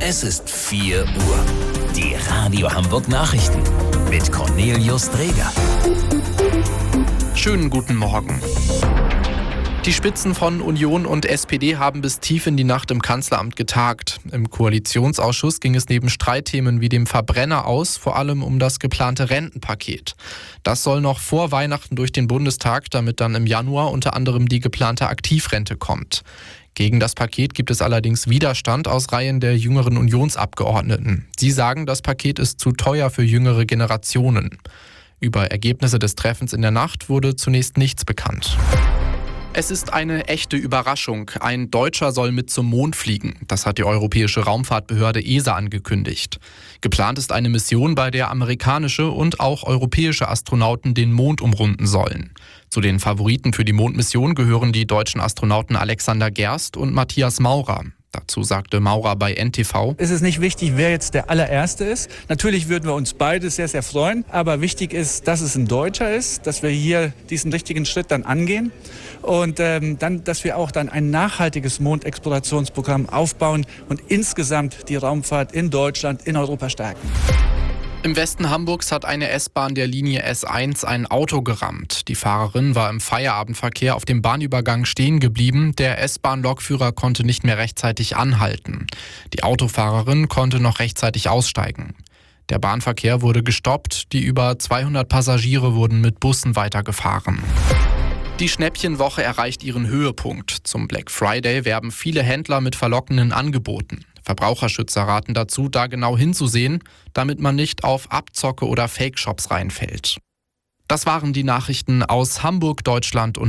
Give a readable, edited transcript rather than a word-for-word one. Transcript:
Es ist 4 Uhr. Die Radio Hamburg Nachrichten mit Cornelius Dreger. Schönen guten Morgen. Die Spitzen von Union und SPD haben bis tief in die Nacht im Kanzleramt getagt. Im Koalitionsausschuss ging es neben Streitthemen wie dem Verbrenner aus, vor allem um das geplante Rentenpaket. Das soll noch vor Weihnachten durch den Bundestag, damit dann im Januar unter anderem die geplante Aktivrente kommt. Gegen das Paket gibt es allerdings Widerstand aus Reihen der jüngeren Unionsabgeordneten. Sie sagen, das Paket ist zu teuer für jüngere Generationen. Über Ergebnisse des Treffens in der Nacht wurde zunächst nichts bekannt. Es ist eine echte Überraschung. Ein Deutscher soll mit zum Mond fliegen. Das hat die Europäische Raumfahrtbehörde ESA angekündigt. Geplant ist eine Mission, bei der amerikanische und auch europäische Astronauten den Mond umrunden sollen. Zu den Favoriten für die Mondmission gehören die deutschen Astronauten Alexander Gerst und Matthias Maurer. Dazu sagte Maurer bei NTV: Es ist nicht wichtig, wer jetzt der allererste ist. Natürlich würden wir uns beide sehr, sehr freuen. Aber wichtig ist, dass es ein Deutscher ist, dass wir hier diesen richtigen Schritt dann angehen. Und dann, dass wir auch dann ein nachhaltiges Mondexplorationsprogramm aufbauen und insgesamt die Raumfahrt in Deutschland, in Europa stärken. Im Westen Hamburgs hat eine S-Bahn der Linie S1 ein Auto gerammt. Die Fahrerin war im Feierabendverkehr auf dem Bahnübergang stehen geblieben. Der S-Bahn-Lokführer konnte nicht mehr rechtzeitig anhalten. Die Autofahrerin konnte noch rechtzeitig aussteigen. Der Bahnverkehr wurde gestoppt. Die über 200 Passagiere wurden mit Bussen weitergefahren. Die Schnäppchenwoche erreicht ihren Höhepunkt. Zum Black Friday werben viele Händler mit verlockenden Angeboten. Verbraucherschützer raten dazu, da genau hinzusehen, damit man nicht auf Abzocke oder Fake-Shops reinfällt. Das waren die Nachrichten aus Hamburg, Deutschland und